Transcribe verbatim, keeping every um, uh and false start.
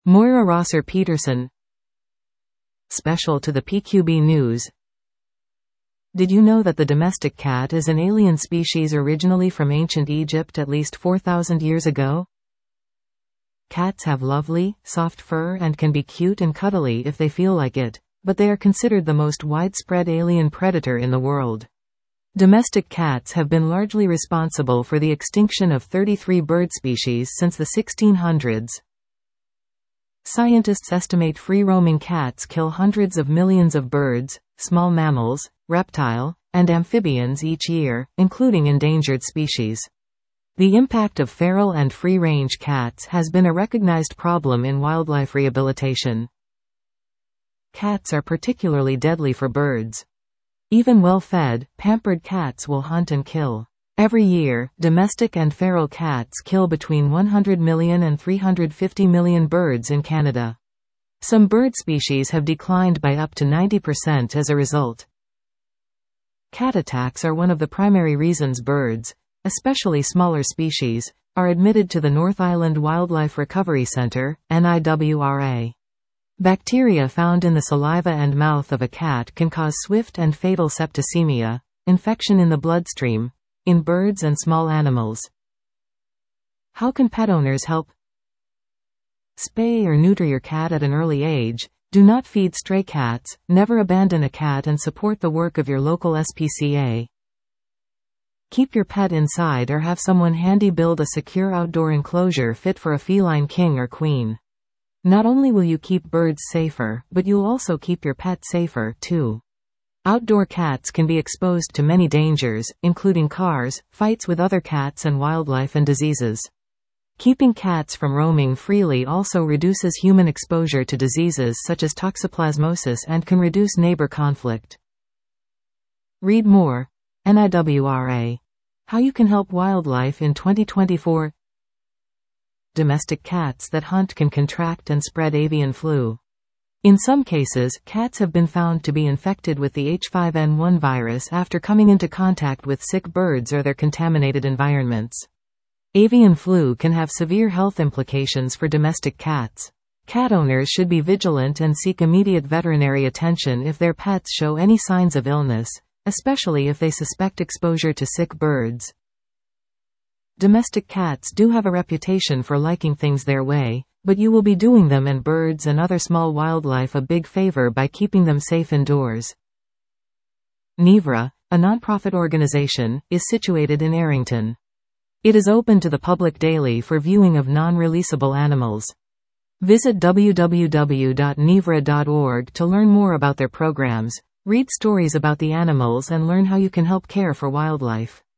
Moira Rosser Peterson. Special to the P Q B News. Did you know that the domestic cat is an alien species originally from ancient Egypt at least four thousand years ago? Cats have lovely, soft fur and can be cute and cuddly if they feel like it, but they are considered the most widespread alien predator in the world. Domestic cats have been largely responsible for the extinction of thirty-three bird species since the sixteen hundreds. Scientists estimate free-roaming cats kill hundreds of millions of birds, small mammals, reptile, and amphibians each year, including endangered species. The impact of feral and free-range cats has been a recognized problem in wildlife rehabilitation. Cats are particularly deadly for birds. Even well-fed, pampered cats will hunt and kill. Every year, domestic and feral cats kill between one hundred million and three hundred fifty million birds in Canada. Some bird species have declined by up to ninety percent as a result. Cat attacks are one of the primary reasons birds, especially smaller species, are admitted to the North Island Wildlife Recovery Centre, N I W R A. Bacteria found in the saliva and mouth of a cat can cause swift and fatal septicemia, infection in the bloodstream, in birds and small animals. How can pet owners help? Spay or neuter your cat at an early age. Do not feed stray cats, never abandon a cat, and support the work of your local S P C A. Keep your pet inside or have someone handy build a secure outdoor enclosure fit for a feline king or queen. Not only will you keep birds safer, but you'll also keep your pet safer, too. Outdoor cats can be exposed to many dangers, including cars, fights with other cats and wildlife and diseases. Keeping cats from roaming freely also reduces human exposure to diseases such as toxoplasmosis and can reduce neighbor conflict. Read more. N I W R A. How you can help wildlife in twenty twenty-four. Domestic cats that hunt can contract and spread avian flu. In some cases, cats have been found to be infected with the H five N one virus after coming into contact with sick birds or their contaminated environments. Avian flu can have severe health implications for domestic cats. Cat owners should be vigilant and seek immediate veterinary attention if their pets show any signs of illness, especially if they suspect exposure to sick birds. Domestic cats do have a reputation for liking things their way, but you will be doing them and birds and other small wildlife a big favor by keeping them safe indoors. Nivra, a nonprofit organization, is situated in Arrington. It is open to the public daily for viewing of non-releasable animals. Visit w w w dot nivra dot org to learn more about their programs, read stories about the animals and learn how you can help care for wildlife.